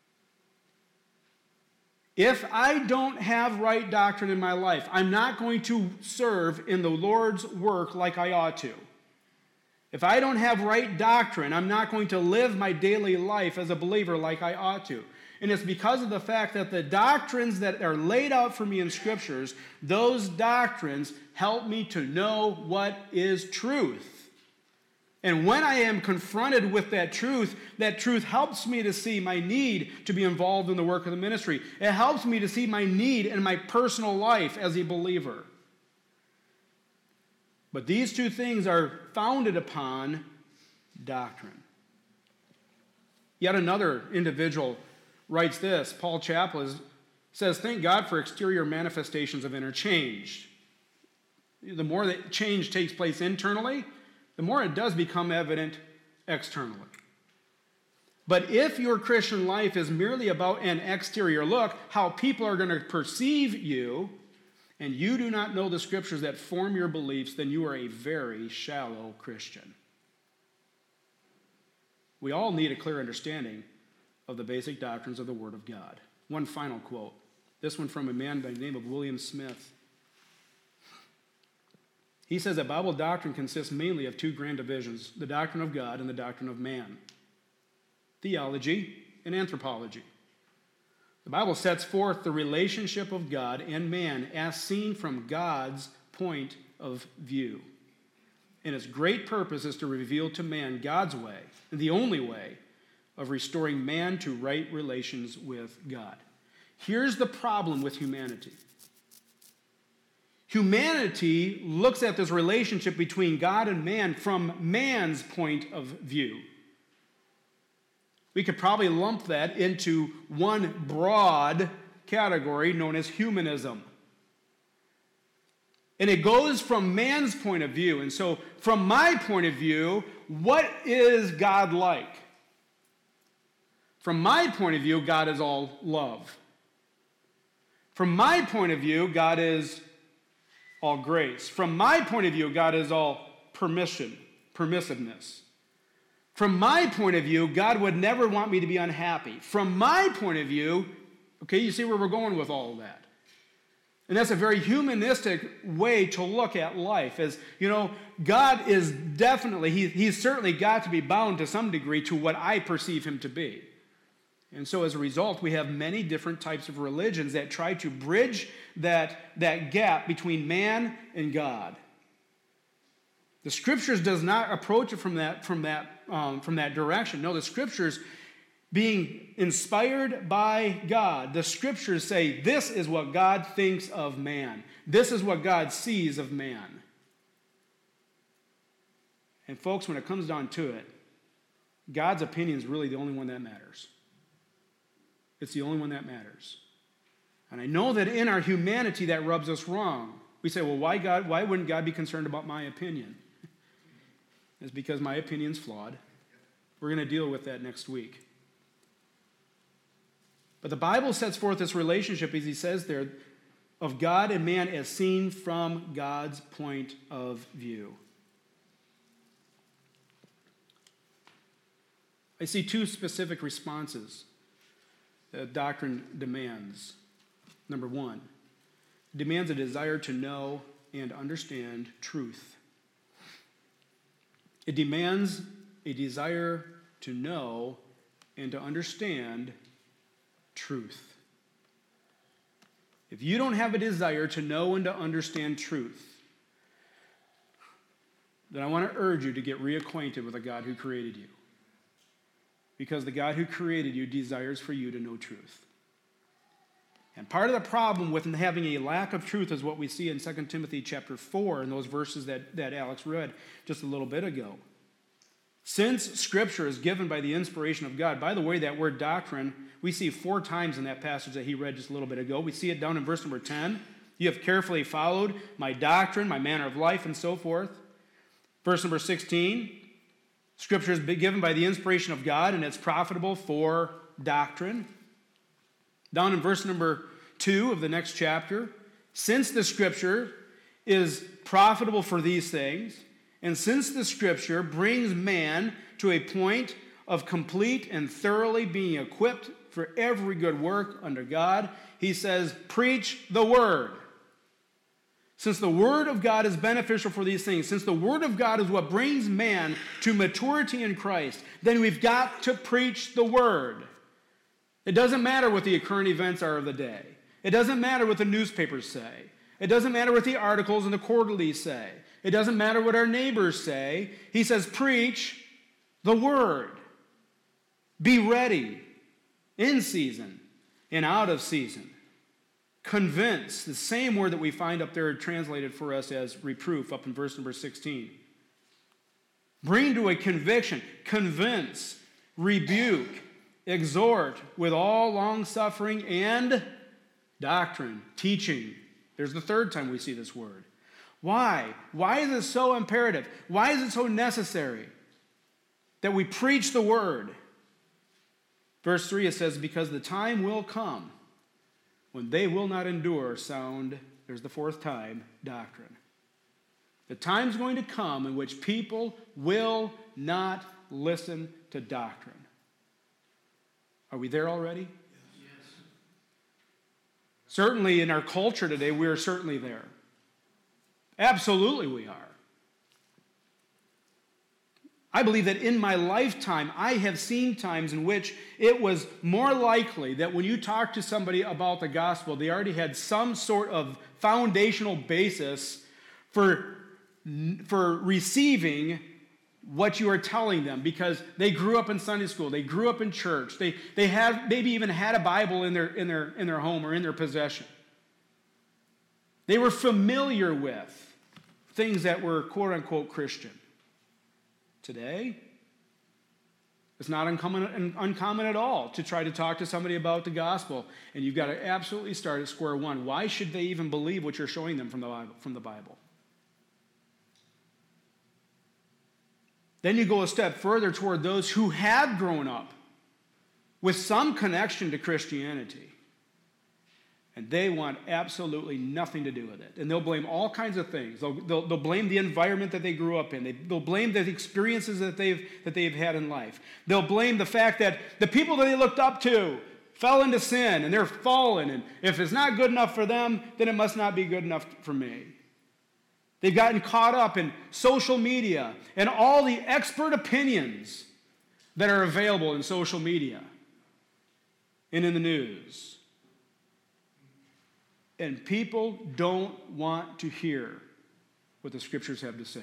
S1: If I don't have right doctrine in my life, I'm not going to serve in the Lord's work like I ought to. If I don't have right doctrine, I'm not going to live my daily life as a believer like I ought to. And it's because of the fact that the doctrines that are laid out for me in Scriptures, those doctrines help me to know what is truth. And when I am confronted with that truth helps me to see my need to be involved in the work of the ministry. It helps me to see my need in my personal life as a believer. But these two things are founded upon doctrine. Yet another individual writes this. Paul Chappell says, "Thank God for exterior manifestations of inner change." The more that change takes place internally, the more it does become evident externally. But if your Christian life is merely about an exterior look, how people are going to perceive you, and you do not know the Scriptures that form your beliefs, then you are a very shallow Christian. We all need a clear understanding of the basic doctrines of the Word of God. One final quote. This one from a man by the name of William Smith. He says that Bible doctrine consists mainly of two grand divisions, the doctrine of God and the doctrine of man. Theology and anthropology. The Bible sets forth the relationship of God and man as seen from God's point of view. And its great purpose is to reveal to man God's way, the only way, of restoring man to right relations with God. Here's the problem with humanity. Humanity looks at this relationship between God and man from man's point of view. We could probably lump that into one broad category known as humanism. And it goes from man's point of view. And so, from my point of view, what is God like? From my point of view, God is all love. From my point of view, God is all grace. From my point of view, God is all permissiveness. From my point of view, God would never want me to be unhappy. From my point of view, okay, you see where we're going with all of that. And that's a very humanistic way to look at life. As, you know, God is definitely, he's certainly got to be bound to some degree to what I perceive him to be. And so as a result, we have many different types of religions that try to bridge that gap between man and God. The Scriptures does not approach it from that direction. No, the Scriptures, being inspired by God, the Scriptures say this is what God thinks of man. This is what God sees of man. And folks, when it comes down to it, God's opinion is really the only one that matters. It's the only one that matters. And I know that in our humanity that rubs us wrong. We say, well, why wouldn't God be concerned about my opinion? It's because my opinion's flawed. We're going to deal with that next week. But the Bible sets forth this relationship, as he says there, of God and man as seen from God's point of view. I see two specific responses that doctrine demands. Number one, it demands a desire to know and understand truth. It demands a desire to know and to understand truth. If you don't have a desire to know and to understand truth, then I want to urge you to get reacquainted with the God who created you. Because the God who created you desires for you to know truth. And part of the problem with having a lack of truth is what we see in 2 Timothy chapter 4 in those verses that Alex read just a little bit ago. Since Scripture is given by the inspiration of God, by the way, that word doctrine, we see 4 times in that passage that he read just a little bit ago. We see it down in verse number 10. You have carefully followed my doctrine, my manner of life, and so forth. Verse number 16, Scripture is given by the inspiration of God, and it's profitable for doctrine. Down in verse number 2 of the next chapter, since the Scripture is profitable for these things, and since the Scripture brings man to a point of complete and thoroughly being equipped for every good work under God, he says, preach the word. Since the Word of God is beneficial for these things, since the Word of God is what brings man to maturity in Christ, then we've got to preach the Word. It doesn't matter what the current events are of the day. It doesn't matter what the newspapers say. It doesn't matter what the articles and the quarterlies say. It doesn't matter what our neighbors say. He says, preach the Word. Be ready in season and out of season. Convince, the same word that we find up there translated for us as reproof up in verse number 16. Bring to a conviction, convince, rebuke, exhort with all long-suffering and doctrine, teaching. There's the third time we see this word. Why? Why is it so imperative? Why is it so necessary that we preach the word? Verse 3, it says, because the time will come when they will not endure sound, there's the fourth time, doctrine. The time's going to come in which people will not listen to doctrine. Are we there already?
S2: Yes.
S1: Certainly in our culture today, we are certainly there. Absolutely we are. I believe that in my lifetime, I have seen times in which it was more likely that when you talk to somebody about the gospel, they already had some sort of foundational basis for receiving what you are telling them, because they grew up in Sunday school, they grew up in church, they have maybe even had a Bible in their home or in their possession. They were familiar with things that were quote unquote Christian. Today, it's not uncommon at all to try to talk to somebody about the gospel, and you've got to absolutely start at square one. Why should they even believe what you're showing them from the Bible? Then you go a step further toward those who have grown up with some connection to Christianity, and they want absolutely nothing to do with it. And they'll blame all kinds of things. They'll blame the environment that they grew up in. They'll blame the experiences that they've had in life. They'll blame the fact that the people that they looked up to fell into sin, and they're fallen. And if it's not good enough for them, then it must not be good enough for me. They've gotten caught up in social media and all the expert opinions that are available in social media. and in the news. And people don't want to hear what the Scriptures have to say.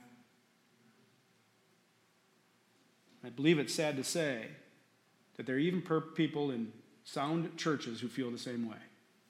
S1: I believe it's sad to say that there are even people in sound churches who feel the same way.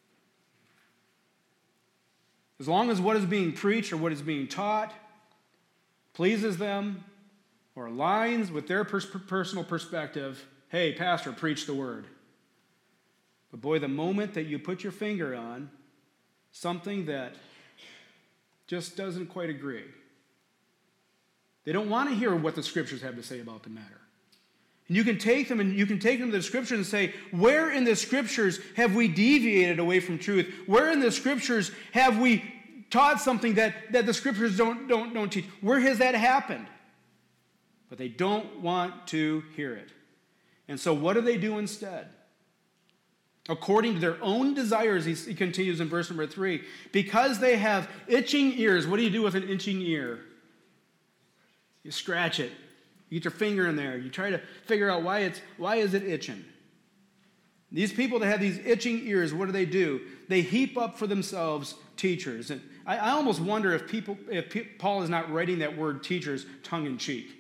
S1: As long as what is being preached or what is being taught pleases them or aligns with their personal perspective, hey, pastor, preach the word. But boy, the moment that you put your finger on something that just doesn't quite agree, they don't want to hear what the Scriptures have to say about the matter. And you can take them to the Scriptures and say, where in the Scriptures have we deviated away from truth? Where in the Scriptures have we taught something that the Scriptures don't teach? Where has that happened? But they don't want to hear it. And so what do they do instead? According to their own desires, he continues in verse number 3, because they have itching ears. What do you do with an itching ear? You scratch it. You get your finger in there. You try to figure out why is it itching. These people that have these itching ears, what do? They heap up for themselves teachers. And I almost wonder if Paul is not writing that word teachers tongue-in-cheek.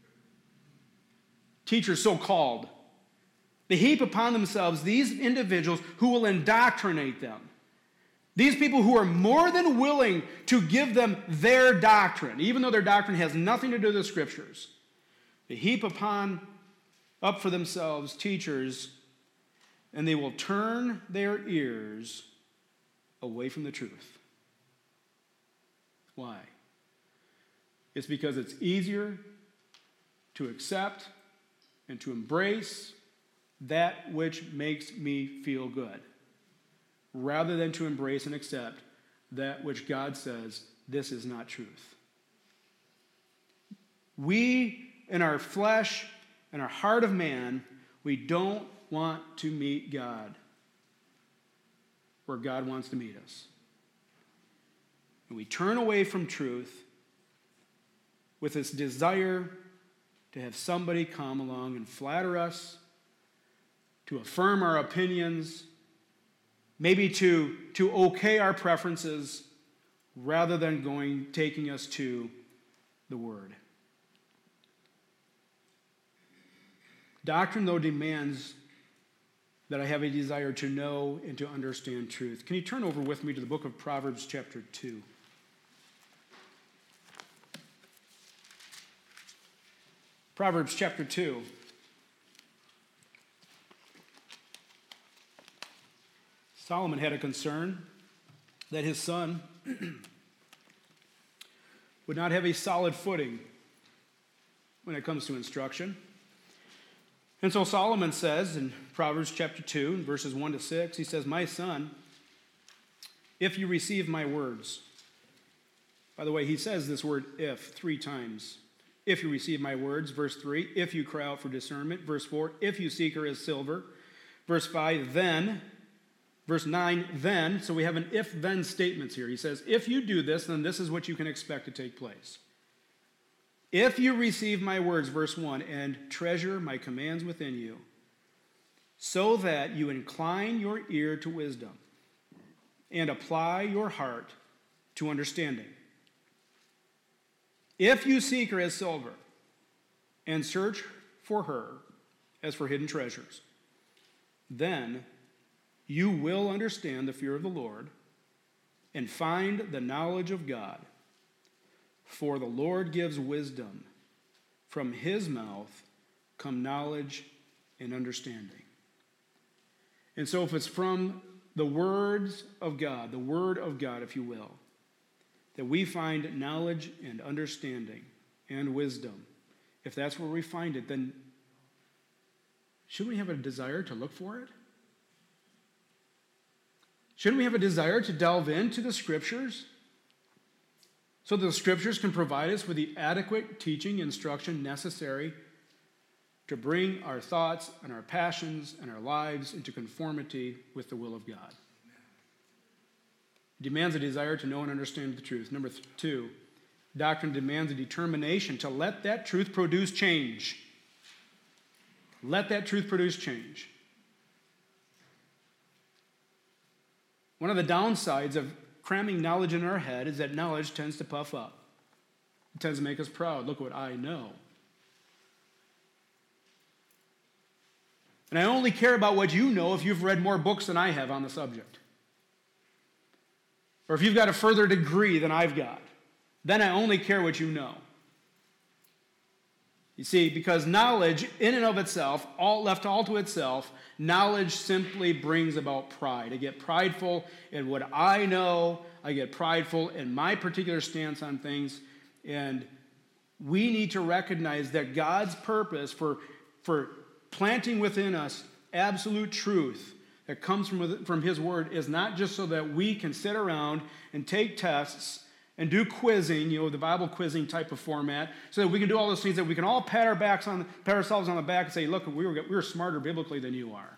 S1: Teachers so-called. They heap upon themselves these individuals who will indoctrinate them. These people who are more than willing to give them their doctrine, even though their doctrine has nothing to do with the Scriptures. They heap up for themselves teachers, and they will turn their ears away from the truth. Why? It's because it's easier to accept and to embrace that which makes me feel good, rather than to embrace and accept that which God says, this is not truth. We, in our flesh and our heart of man, we don't want to meet God where God wants to meet us. And we turn away from truth with this desire to have somebody come along and flatter us, to affirm our opinions, maybe to okay our preferences, rather than taking us to the Word. Doctrine, though, demands that I have a desire to know and to understand truth. Can you turn over with me to the book of Proverbs chapter 2? Proverbs chapter 2. Solomon had a concern that his son would not have a solid footing when it comes to instruction. And so Solomon says in Proverbs chapter 2, in verses 1 to 6, he says, my son, if you receive my words. By the way, he says this word if 3 times. If you receive my words, verse 3. If you cry out for discernment, verse 4. If you seek her as silver, verse 5. Then, verse 9, then. So we have an if-then statements here. He says, if you do this, then this is what you can expect to take place. If you receive my words, verse 1, and treasure my commands within you, so that you incline your ear to wisdom and apply your heart to understanding. If you seek her as silver and search for her as for hidden treasures, then you will understand the fear of the Lord and find the knowledge of God. For the Lord gives wisdom. From his mouth come knowledge and understanding. And so if it's from the words of God, the word of God, if you will, that we find knowledge and understanding and wisdom, if that's where we find it, then shouldn't we have a desire to look for it? Shouldn't we have a desire to delve into the Scriptures so that the Scriptures can provide us with the adequate teaching instruction necessary to bring our thoughts and our passions and our lives into conformity with the will of God? It demands a desire to know and understand the truth. Number 2, doctrine demands a determination to let that truth produce change. Let that truth produce change. One of the downsides of cramming knowledge in our head is that knowledge tends to puff up. It tends to make us proud. Look what I know. And I only care about what you know if you've read more books than I have on the subject. Or if you've got a further degree than I've got. Then I only care what you know. You see, because knowledge in and of itself, left all to itself, knowledge simply brings about pride. I get prideful in what I know. I get prideful in my particular stance on things. And we need to recognize that God's purpose for planting within us absolute truth that comes from His Word is not just so that we can sit around and take tests and do quizzing, the Bible quizzing type of format, so that we can do all those things that we can all pat ourselves on the back and say, look, we were smarter biblically than you are.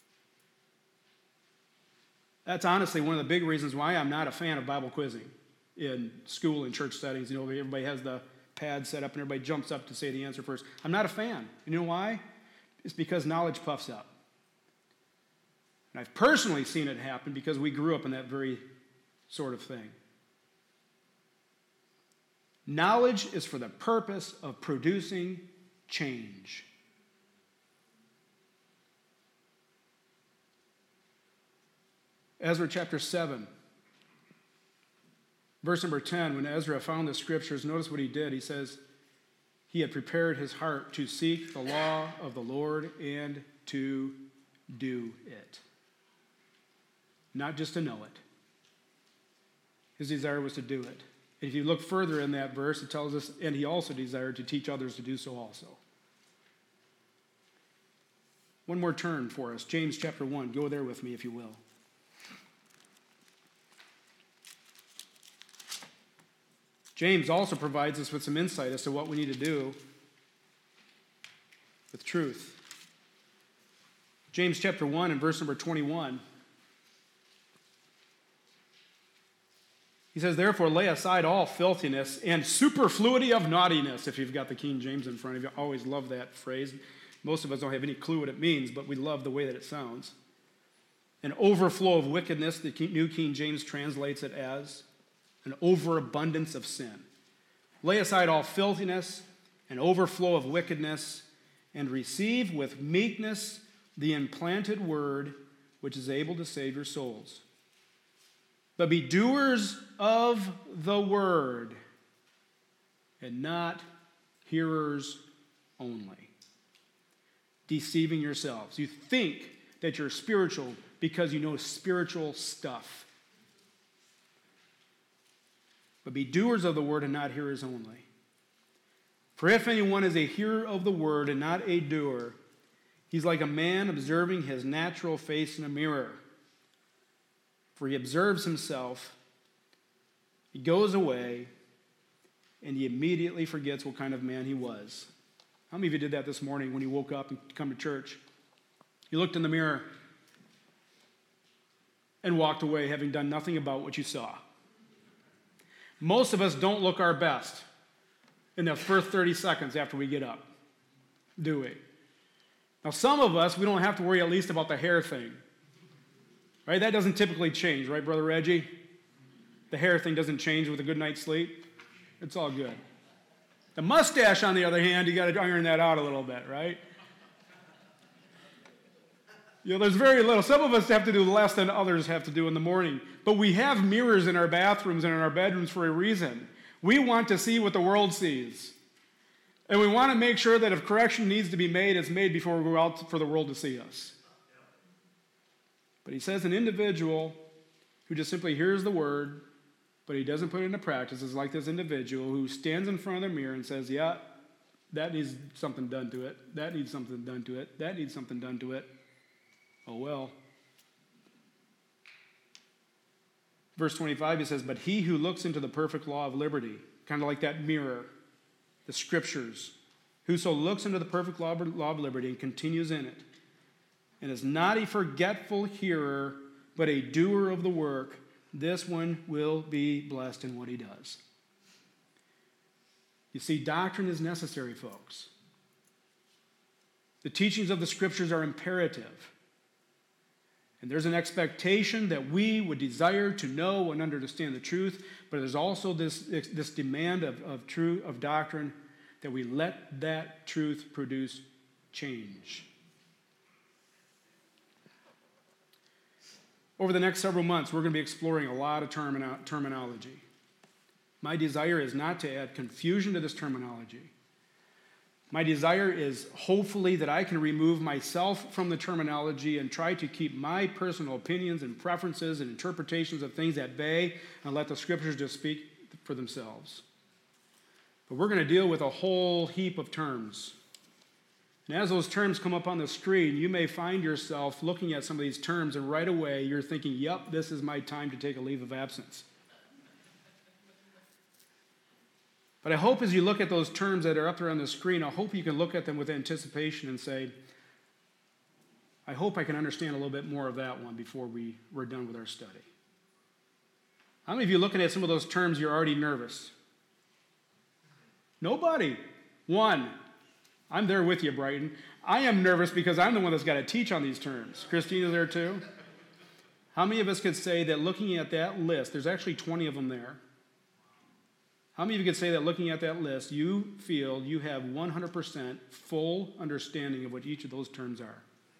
S1: That's honestly one of the big reasons why I'm not a fan of Bible quizzing in school and church settings. Everybody has the pad set up and everybody jumps up to say the answer first. I'm not a fan. You know why? It's because knowledge puffs up. And I've personally seen it happen because we grew up in that very sort of thing. Knowledge is for the purpose of producing change. Ezra chapter 7, verse number 10, when Ezra found the scriptures, notice what he did. He says, he had prepared his heart to seek the law of the Lord and to do it. Not just to know it. His desire was to do it. If you look further in that verse, it tells us, and he also desired to teach others to do so also. One more turn for us. James chapter 1. Go there with me, if you will. James also provides us with some insight as to what we need to do with truth. James chapter 1 and verse number 21. He says, therefore, lay aside all filthiness and superfluity of naughtiness. If you've got the King James in front of you, I always love that phrase. Most of us don't have any clue what it means, but we love the way that it sounds. An overflow of wickedness, the New King James translates it as an overabundance of sin. Lay aside all filthiness and overflow of wickedness, and receive with meekness the implanted word, which is able to save your souls. But be doers of the word, and not hearers only, deceiving yourselves. You think that you're spiritual because you know spiritual stuff. But be doers of the word and not hearers only. For if anyone is a hearer of the word and not a doer, he's like a man observing his natural face in a mirror. For he observes himself, he goes away, and he immediately forgets what kind of man he was. How many of you did that this morning when you woke up and come to church? You looked in the mirror and walked away having done nothing about what you saw. Most of us don't look our best in the first 30 seconds after we get up, do we? Now, some of us, we don't have to worry at least about the hair thing. Right? That doesn't typically change, right, Brother Reggie? The hair thing doesn't change with a good night's sleep. It's all good. The mustache, on the other hand, you got to iron that out a little bit, right? There's very little. Some of us have to do less than others have to do in the morning. But we have mirrors in our bathrooms and in our bedrooms for a reason. We want to see what the world sees. And we want to make sure that if correction needs to be made, it's made before we go out for the world to see us. But he says an individual who just simply hears the word, but he doesn't put it into practice, is like this individual who stands in front of the mirror and says, yeah, that needs something done to it. That needs something done to it. That needs something done to it. Oh, well. Verse 25, he says, but he who looks into the perfect law of liberty, kind of like that mirror, the scriptures, whoso looks into the perfect law of liberty and continues in it, and is not a forgetful hearer, but a doer of the work, this one will be blessed in what he does. You see, doctrine is necessary, folks. The teachings of the scriptures are imperative. And there's an expectation that we would desire to know and understand the truth, but there's also this demand of doctrine that we let that truth produce change. Over the next several months, we're going to be exploring a lot of terminology. My desire is not to add confusion to this terminology. My desire is hopefully that I can remove myself from the terminology and try to keep my personal opinions and preferences and interpretations of things at bay and let the scriptures just speak for themselves. But we're going to deal with a whole heap of terms. And as those terms come up on the screen, you may find yourself looking at some of these terms, and right away you're thinking, yep, this is my time to take a leave of absence. But I hope as you look at those terms that are up there on the screen, I hope you can look at them with anticipation and say, I hope I can understand a little bit more of that one before we're done with our study. How many of you looking at some of those terms, you're already nervous? Nobody. One. I'm there with you, Brighton. I am nervous because I'm the one that's got to teach on these terms. Christina's there too. How many of us could say that looking at that list, there's actually 20 of them there. How many of you could say that looking at that list, you feel you have 100% full understanding of what each of those terms are?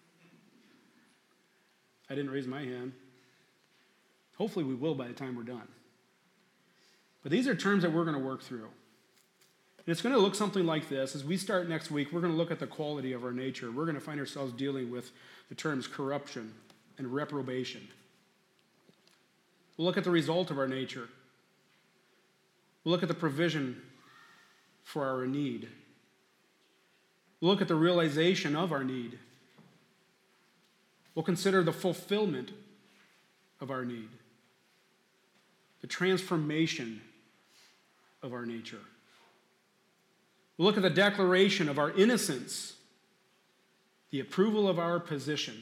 S1: I didn't raise my hand. Hopefully we will by the time we're done. But these are terms that we're going to work through. And it's going to look something like this. As we start next week, we're going to look at the quality of our nature. We're going to find ourselves dealing with the terms corruption and reprobation. We'll look at the result of our nature. We'll look at the provision for our need. We'll look at the realization of our need. We'll consider the fulfillment of our need, the transformation of our nature. We'll look at the declaration of our innocence, the approval of our position,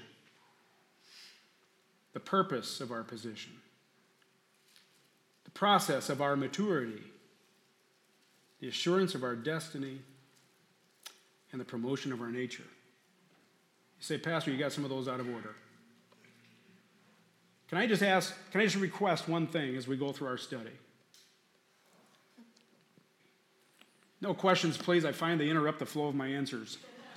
S1: the purpose of our position, the process of our maturity, the assurance of our destiny, and the promotion of our nature. You say, Pastor, you got some of those out of order. Can I just request one thing as we go through our study? No questions, please. I find they interrupt the flow of my answers.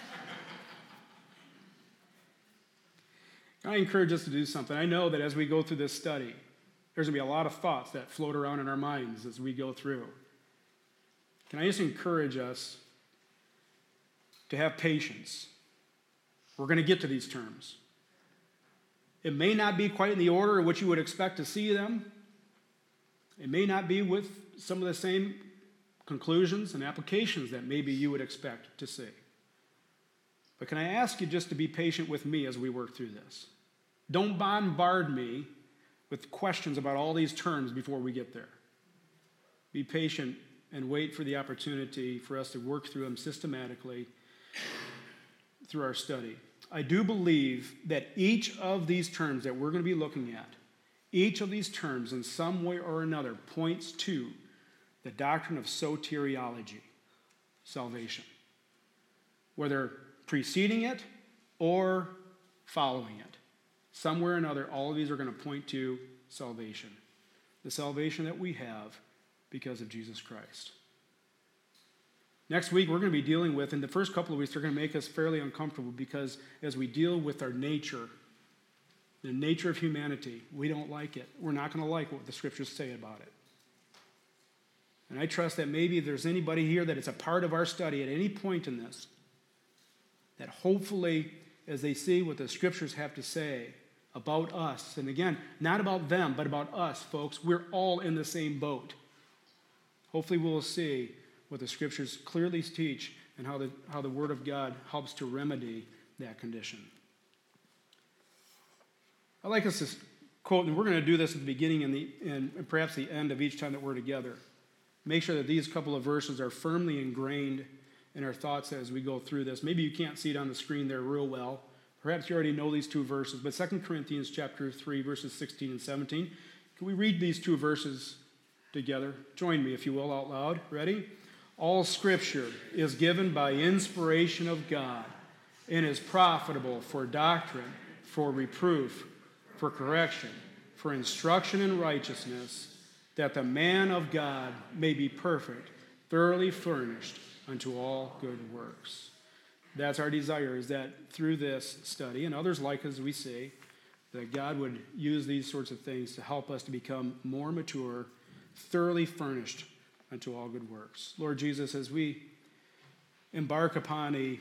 S1: I encourage us to do something. I know that as we go through this study, there's going to be a lot of thoughts that float around in our minds as we go through. Can I just encourage us to have patience? We're going to get to these terms. It may not be quite in the order in which you would expect to see them. It may not be with some of the same conclusions and applications that maybe you would expect to see. But can I ask you just to be patient with me as we work through this? Don't bombard me with questions about all these terms before we get there. Be patient and wait for the opportunity for us to work through them systematically through our study. I do believe that each of these terms that we're going to be looking at, each of these terms in some way or another points to the doctrine of soteriology, salvation. Whether preceding it or following it. Somewhere or another, all of these are going to point to salvation. The salvation that we have because of Jesus Christ. Next week, we're going to be dealing with, in the first couple of weeks, they're going to make us fairly uncomfortable because as we deal with our nature, the nature of humanity, we don't like it. We're not going to like what the scriptures say about it. And I trust that maybe if there's anybody here that is a part of our study at any point in this, that hopefully as they see what the scriptures have to say about us, and again, not about them, but about us, folks, we're all in the same boat. Hopefully we'll see what the scriptures clearly teach and how the Word of God helps to remedy that condition. I'd like us to quote, and we're going to do this at the beginning and perhaps the end of each time that we're together. Make sure that these couple of verses are firmly ingrained in our thoughts as we go through this. Maybe you can't see it on the screen there real well. Perhaps you already know these two verses, but 2 Corinthians chapter 3, verses 16 and 17. Can we read these two verses together? Join me, if you will, out loud. Ready? All Scripture is given by inspiration of God and is profitable for doctrine, for reproof, for correction, for instruction in righteousness, that the man of God may be perfect, thoroughly furnished unto all good works. That's our desire, is that through this study, and others like us, we say, that God would use these sorts of things to help us to become more mature, thoroughly furnished unto all good works. Lord Jesus, as we embark upon a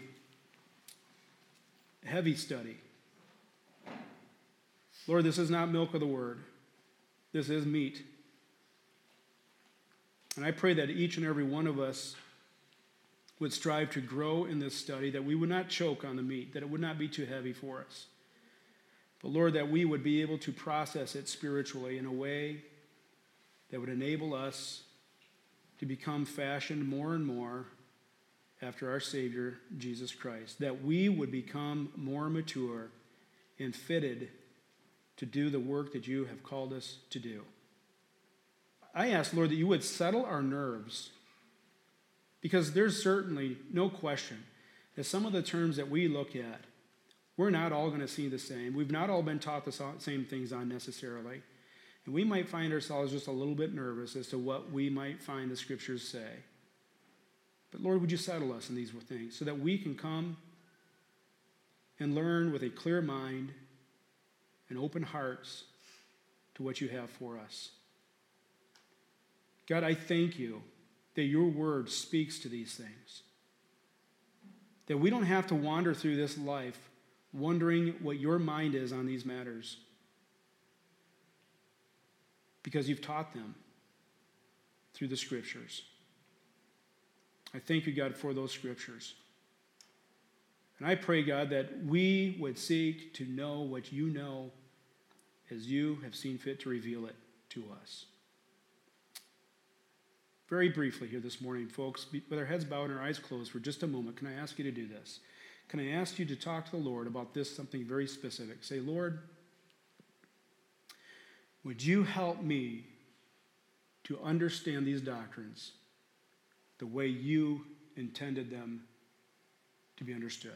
S1: heavy study, Lord, this is not milk of the word. This is meat. And I pray that each and every one of us would strive to grow in this study, that we would not choke on the meat, that it would not be too heavy for us. But Lord, that we would be able to process it spiritually in a way that would enable us to become fashioned more and more after our Savior, Jesus Christ. That we would become more mature and fitted to do the work that you have called us to do. I ask, Lord, that you would settle our nerves, because there's certainly no question that some of the terms that we look at, we're not all going to see the same. We've not all been taught the same things on necessarily. And we might find ourselves just a little bit nervous as to what we might find the scriptures say. But Lord, would you settle us in these things so that we can come and learn with a clear mind and open hearts to what you have for us. God, I thank you that your word speaks to these things. That we don't have to wander through this life wondering what your mind is on these matters, because you've taught them through the scriptures. I thank you, God, for those scriptures. And I pray, God, that we would seek to know what you know as you have seen fit to reveal it to us. Very briefly here this morning, folks, with our heads bowed and our eyes closed for just a moment, can I ask you to do this? Can I ask you to talk to the Lord about this, something very specific? Say, Lord, would you help me to understand these doctrines the way you intended them to be understood?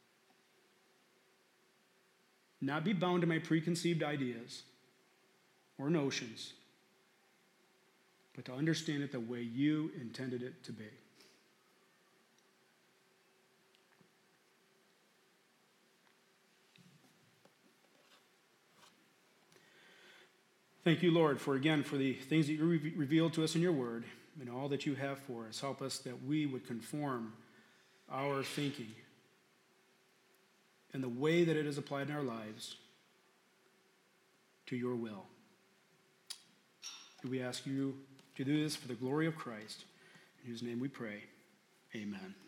S1: Not be bound to my preconceived ideas or notions, but to understand it the way you intended it to be. Thank you, Lord, for the things that you revealed to us in your word and all that you have for us. Help us that we would conform our thinking and the way that it is applied in our lives to your will. We ask you to do this for the glory of Christ, in whose name we pray. Amen.